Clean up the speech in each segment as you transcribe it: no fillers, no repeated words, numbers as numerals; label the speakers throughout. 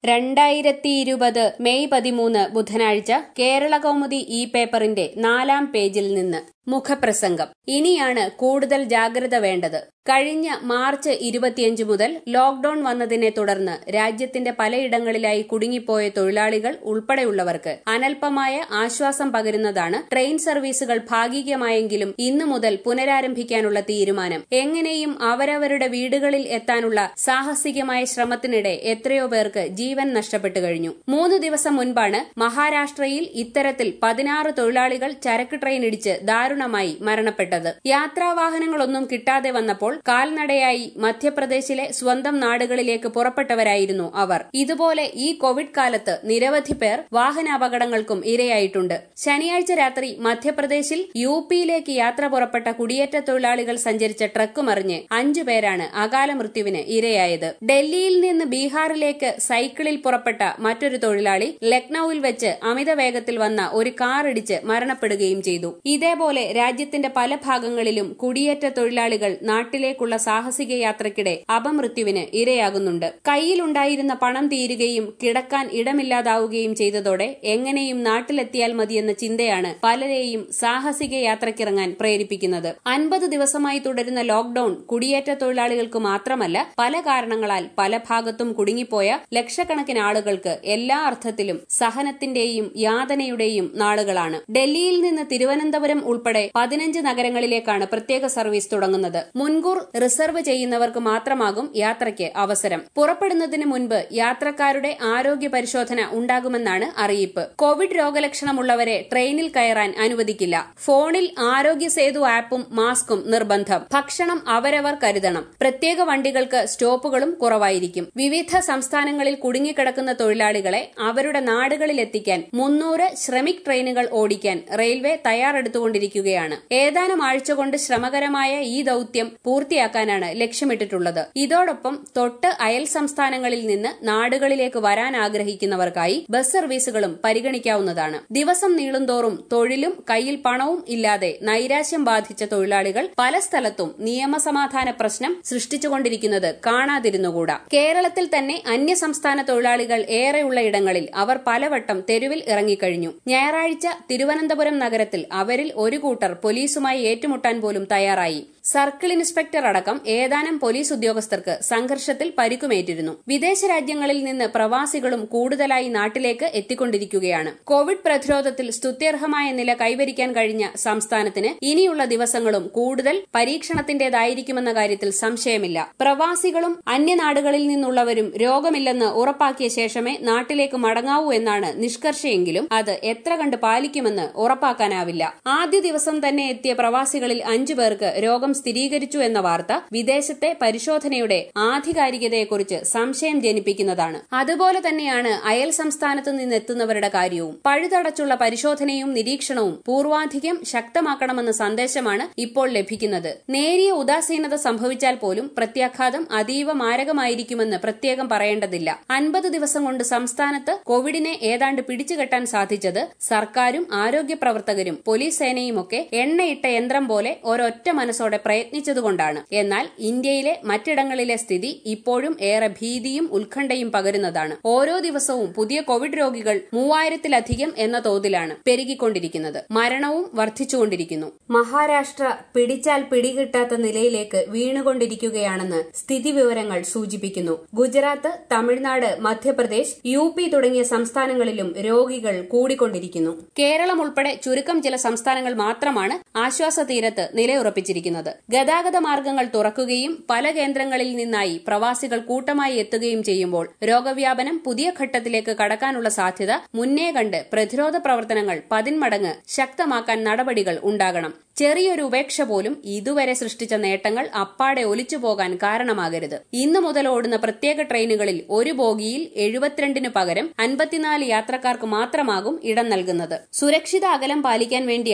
Speaker 1: 2020 May 13 ബുധനാഴ്ച കേരളകൗമുദി പേപ്പറിന്റെ 4-ാം പേജിൽ നിന്ന് മുഖപ്രസംഗം. ഇനിയാണ് കൂടുതൽ ജാഗ്രത വേണ്ടത്. കഴിഞ്ഞ മാർച്ച് 25 മുതൽ ലോക്ഡൌൺ വന്നതിനെ തുടർന്ന് രാജ്യത്തിന്റെ പലയിടങ്ങളിലായി കുടുങ്ങിപ്പോയ തൊഴിലാളികൾ ഉൾപ്പെടെയുള്ളവർക്ക് അനൽപമായ ആശ്വാസം പകരുന്നതാണ് ട്രെയിൻ സർവീസുകൾ ഭാഗികമായെങ്കിലും ഇന്നു മുതൽ പുനരാരംഭിക്കാനുള്ള തീരുമാനം. എങ്ങനെയും അവരവരുടെ വീടുകളിൽ എത്താനുള്ള സാഹസികമായ ശ്രമത്തിനിടെ എത്രയോ പേർക്ക് ജീവൻ നഷ്ടപ്പെട്ടു കഴിഞ്ഞു. 3 ദിവസം മുൻപാണ് മഹാരാഷ്ട്രയിൽ ഇത്തരത്തിൽ 16 തൊഴിലാളികൾ ചരക്ക് ട്രെയിൻ ഇടിച്ച് ദാരുണമായി മരണപ്പെട്ടത്. യാത്രാവാഹനങ്ങളൊന്നും കിട്ടാതെ വന്നപ്പോൾ കാൽനടയായി മധ്യപ്രദേശിലെ സ്വന്തം നാടുകളിലേക്ക് പുറപ്പെട്ടവരായിരുന്നു അവർ. ഇതുപോലെ ഈ കോവിഡ് കാലത്ത് നിരവധി പേർ വാഹനാപകടങ്ങൾക്കും ഇരയായിട്ടുണ്ട്. ശനിയാഴ്ച രാത്രി മധ്യപ്രദേശിൽ യുപിയിലേക്ക് യാത്ര പുറപ്പെട്ട കുടിയേറ്റ തൊഴിലാളികൾ സഞ്ചരിച്ച ട്രക്ക് മറിഞ്ഞ് 5 പേരാണ് അകാല മൃത്യുവിന് ഇരയായത്. ഡൽഹിയിൽ നിന്ന് ബീഹാറിലേക്ക് സൈക്കിളിൽ പുറപ്പെട്ട മറ്റൊരു തൊഴിലാളി ലക്നൌവിൽ വെച്ച് അമിത വേഗത്തിൽ വന്ന ഒരു കാർ ഇടിച്ച് മരണപ്പെടുകയും ചെയ്തു. ഇതേപോലെ രാജ്യത്തിന്റെ പല ഭാഗങ്ങളിലും കുടിയേറ്റ തൊഴിലാളികൾ നാട്ടിലേക്കുള്ള സാഹസിക യാത്രയ്ക്കിടെ അപമൃത്യുവിന് ഇരയാകുന്നുണ്ട്. കയ്യിലുണ്ടായിരുന്ന പണം തീരുകയും കിടക്കാൻ ഇടമില്ലാതാവുകയും ചെയ്തതോടെ എങ്ങനെയും നാട്ടിലെത്തിയാൽ മതിയെന്ന ചിന്തയാണ് പലരെയും സാഹസിക യാത്രയ്ക്കിറങ്ങാൻ പ്രേരിപ്പിക്കുന്നത്. 50 ദിവസമായി തുടരുന്ന ലോക്ഡൌൺ കുടിയേറ്റ തൊഴിലാളികൾക്ക് മാത്രമല്ല, പല കാരണങ്ങളാൽ പല ഭാഗത്തും കുടുങ്ങിപ്പോയ ലക്ഷക്കണക്കിന് ആളുകൾക്ക് എല്ലാ അർത്ഥത്തിലും സഹനത്തിന്റെയും യാതനയുടെയും നാളുകളാണ്. ഡൽഹിയിൽ നിന്ന് തിരുവനന്തപുരം ഉൾപ്പെടെ 15 നഗരങ്ങളിലേക്കാണ് പ്രത്യേക സർവീസ് തുടങ്ങുന്നത്. മുൻകൂർ റിസർവ് ചെയ്യുന്നവർക്ക് മാത്രമാകും യാത്രയ്ക്ക് അവസരം. പുറപ്പെടുന്നതിന് മുൻപ് യാത്രക്കാരുടെ ആരോഗ്യ പരിശോധന ഉണ്ടാകുമെന്നാണ് അറിയിപ്പ്. കോവിഡ് രോഗലക്ഷണമുള്ളവരെ ട്രെയിനിൽ കയറാൻ അനുവദിക്കില്ല. ഫോണിൽ ആരോഗ്യ സേതു ആപ്പും മാസ്കും നിർബന്ധം. ഭക്ഷണം അവരവർ കരുതണം. പ്രത്യേക വണ്ടികൾക്ക് സ്റ്റോപ്പുകളും കുറവായിരിക്കും. വിവിധ സംസ്ഥാനങ്ങളിൽ കുടുങ്ങിക്കിടക്കുന്ന തൊഴിലാളികളെ അവരുടെ നാടുകളിലെത്തിക്കാൻ 300 ശ്രമിക് ട്രെയിനുകൾ ഓടിക്കാൻ റെയിൽവേ തയ്യാറെടുത്തുകൊണ്ടിരിക്കുകയാണ്. ഏതാനും ആഴ്ച കൊണ്ട് ശ്രമകരമായ ഈ ദൌത്യം പൂർത്തിയാക്കാനാണ് ലക്ഷ്യമിട്ടിട്ടുള്ളത്. ഇതോടൊപ്പം തൊട്ട് അയൽ സംസ്ഥാനങ്ങളിൽ നിന്ന് നാടുകളിലേക്ക് വരാൻ ആഗ്രഹിക്കുന്നവർക്കായി ബസ് സർവീസുകളും പരിഗണിക്കാവുന്നതാണ്. ദിവസം നീളുന്തോറും തൊഴിലും കയ്യിൽ പണവും ഇല്ലാതെ നൈരാശ്യം ബാധിച്ച തൊഴിലാളികൾ പല സ്ഥലത്തും നിയമസമാധാന പ്രശ്നം സൃഷ്ടിച്ചുകൊണ്ടിരിക്കുന്നത് കാണാതിരുന്നുകൂടാ. കേരളത്തിൽ തന്നെ അന്യസംസ്ഥാന തൊഴിലാളികൾ ഏറെയുള്ള ഇടങ്ങളിൽ അവർ പലവട്ടം തെരുവിൽ ഇറങ്ങിക്കഴിഞ്ഞു. ഞായറാഴ്ച തിരുവനന്തപുരം നഗരത്തിൽ അവരിൽ ഒരു കൂട്ടർ പോലീസുമായി ഏറ്റുമുട്ടാൻ പോലും തയ്യാറായി. സർക്കിൾ ഇൻസ്പെക്ടർ അടക്കം ഏതാനും പോലീസ് ഉദ്യോഗസ്ഥർക്ക് സംഘർഷത്തിൽ പരിക്കുമേറ്റിരുന്നു. വിദേശ രാജ്യങ്ങളിൽ നിന്ന് പ്രവാസികളും കൂടുതലായി നാട്ടിലേക്ക് എത്തിക്കൊണ്ടിരിക്കുകയാണ്. കോവിഡ് പ്രതിരോധത്തിൽ സ്തുത്യർഹമായ നില കൈവരിക്കാൻ കഴിഞ്ഞ സംസ്ഥാനത്തിന് ഇനിയുള്ള ദിവസങ്ങളും കൂടുതൽ പരീക്ഷണത്തിന്റേതായിരിക്കുമെന്ന കാര്യത്തിൽ സംശയമില്ല. പ്രവാസികളും അന്യനാടുകളിൽ നിന്നുള്ളവരും രോഗമില്ലെന്ന് ഉറപ്പാക്കിയ ശേഷമേ നാട്ടിലേക്ക് മടങ്ങാവൂ എന്നാണ് നിഷ്കർഷയെങ്കിലും അത് എത്ര കണ്ട് പാലിക്കുമെന്ന് ഉറപ്പാക്കാനാവില്ല. ആദ്യ ദിവസം തന്നെ എത്തിയ പ്രവാസികളിൽ 5 പേർക്ക് രോഗം സ്ഥിരീകരിച്ചു എന്ന വാർത്ത വിദേശത്തെ പരിശോധനയുടെ ആധികാരികതയെക്കുറിച്ച് സംശയം ജനിപ്പിക്കുന്നതാണ്. അതുപോലെ തന്നെയാണ് അയൽ സംസ്ഥാനത്ത് നിന്നെത്തുന്നവരുടെ കാര്യവും. പഴുതടച്ചുള്ള പരിശോധനയും നിരീക്ഷണവും പൂർവാധികം ശക്തമാക്കണമെന്ന സന്ദേശമാണ് ഇപ്പോൾ ലഭിക്കുന്നത്. നേരിയ ഉദാസീനത സംഭവിച്ചാൽ പോലും പ്രത്യാഘാതം അതീവ മാരകമായിരിക്കുമെന്ന് പ്രത്യേകം പറയേണ്ടതില്ല. 50 ദിവസം കൊണ്ട് സംസ്ഥാനത്ത് കോവിഡിനെ ഏതാണ്ട് പിടിച്ചുകെട്ടാൻ സാധിച്ചത് സർക്കാരും ആരോഗ്യ പ്രവർത്തകരും പോലീസ് സേനയുമൊക്കെ എണ്ണയിട്ട യന്ത്രം പോലെ ഒരൊറ്റ മനസ്സോടെ പ്രയത്നിച്ചതുകൊണ്ടാണ്. എന്നാൽ ഇന്ത്യയിലെ മറ്റിടങ്ങളിലെ സ്ഥിതി ഇപ്പോഴും ഏറെ ഭീതിയും ഉത്കണ്ഠയും പകരുന്നതാണ്. ഓരോ ദിവസവും പുതിയ കോവിഡ് രോഗികൾ 3000-ലധികം എന്ന തോതിലാണ് പെരുകിക്കൊണ്ടിരിക്കുന്നത്. മരണവും വർദ്ധിച്ചുകൊണ്ടിരിക്കുന്നു. മഹാരാഷ്ട്ര പിടിച്ചാൽ പിടികിട്ടാത്ത നിലയിലേക്ക് വീണുകൊണ്ടിരിക്കുകയാണെന്ന് സ്ഥിതിവിവരങ്ങൾ സൂചിപ്പിക്കുന്നു. ഗുജറാത്ത്, തമിഴ്നാട്, മധ്യപ്രദേശ്, യുപി തുടങ്ങിയ സംസ്ഥാനങ്ങളിലും രോഗികൾ കൂടിക്കൊണ്ടിരിക്കുന്നു. കേരളം ഉൾപ്പെടെ ചുരുക്കം ചില സംസ്ഥാനങ്ങൾ മാത്രമാണ് ആശ്വാസ തീരത്ത് നിലയുറപ്പിച്ചിരിക്കുന്നത്. ഗതാഗത മാർഗങ്ങൾ തുറക്കുകയും പല കേന്ദ്രങ്ങളിൽ നിന്നായി പ്രവാസികൾ കൂട്ടമായി എത്തുകയും ചെയ്യുമ്പോൾ രോഗവ്യാപനം പുതിയ ഘട്ടത്തിലേക്ക് കടക്കാനുള്ള സാധ്യത മുന്നേ കണ്ട് പ്രതിരോധ പ്രവർത്തനങ്ങൾ 10 മടങ്ങ് ശക്തമാക്കാൻ നടപടികൾ ഉണ്ടാകണം. ചെറിയൊരു ഉപേക്ഷ പോലും ഇതുവരെ സൃഷ്ടിച്ച നേട്ടങ്ങൾ അപ്പാടെ ഒലിച്ചുപോകാൻ കാരണമാകരുത്. ഇന്നു മുതൽ ഓടുന്ന പ്രത്യേക ട്രെയിനുകളിൽ ഒരു ബോഗിയിൽ 72 പകരം 54 യാത്രക്കാർക്ക് മാത്രമാകും ഇടം നൽകുന്നത്. സുരക്ഷിത അകലം പാലിക്കാൻ വേണ്ടിയാണിത്.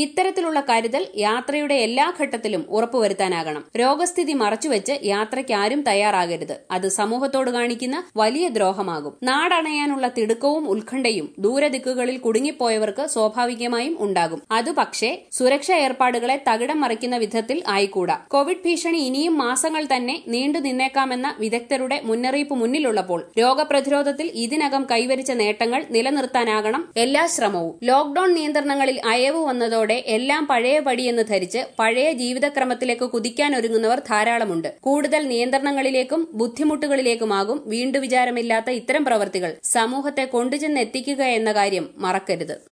Speaker 1: ഇത്തരത്തിലുള്ള കരുതൽ യാത്രയുടെ എല്ലാ ഘട്ടത്തിലും ഉറപ്പുവരുത്താനാകണം. രോഗസ്ഥിതി മറച്ചുവെച്ച് യാത്രയ്ക്ക് ആരും തയ്യാറാകരുത്. അത് സമൂഹത്തോട് കാണിക്കുന്ന വലിയ ദ്രോഹമാകും. നാടണയാനുള്ള തിടുക്കവും ഉത്കണ്ഠയും ദൂരദിക്കുകളിൽ കുടുങ്ങിപ്പോയവർക്ക് സ്വാഭാവികമായും ഉണ്ടാകും. അത് പക്ഷേ സുരക്ഷാ ഏർപ്പാടുകളെ തകിടം മറിക്കുന്ന വിധത്തിൽ ആയിക്കൂടാ. കോവിഡ് ഭീഷണി ഇനിയും മാസങ്ങൾ തന്നെ നീണ്ടു നിന്നേക്കാമെന്ന വിദഗ്ധരുടെ മുന്നറിയിപ്പ് മുന്നിലുള്ളപ്പോൾ രോഗപ്രതിരോധത്തിൽ ഇതിനകം കൈവരിച്ച നേട്ടങ്ങൾ നിലനിർത്താനാകണം എല്ലാ ശ്രമവും. ലോക്ഡൌൺ നിയന്ത്രണങ്ങളിൽ അയവ് വന്നതോടെ എല്ലാം പഴയപടിയെന്ന് ധരിച്ച് പഴയ ജീവിതക്രമത്തിലേക്ക് കുതിക്കാനൊരുങ്ങുന്നവർ ധാരാളമുണ്ട്. കൂടുതൽ നിയന്ത്രണങ്ങളിലേക്കും ബുദ്ധിമുട്ടുകളിലേക്കുമാകും വീണ്ടുവിചാരമില്ലാത്ത ഇത്തരം പ്രവൃത്തികൾ സമൂഹത്തെ കൊണ്ടുചെന്നെത്തിക്കുക എന്ന കാര്യം മറക്കരുത്.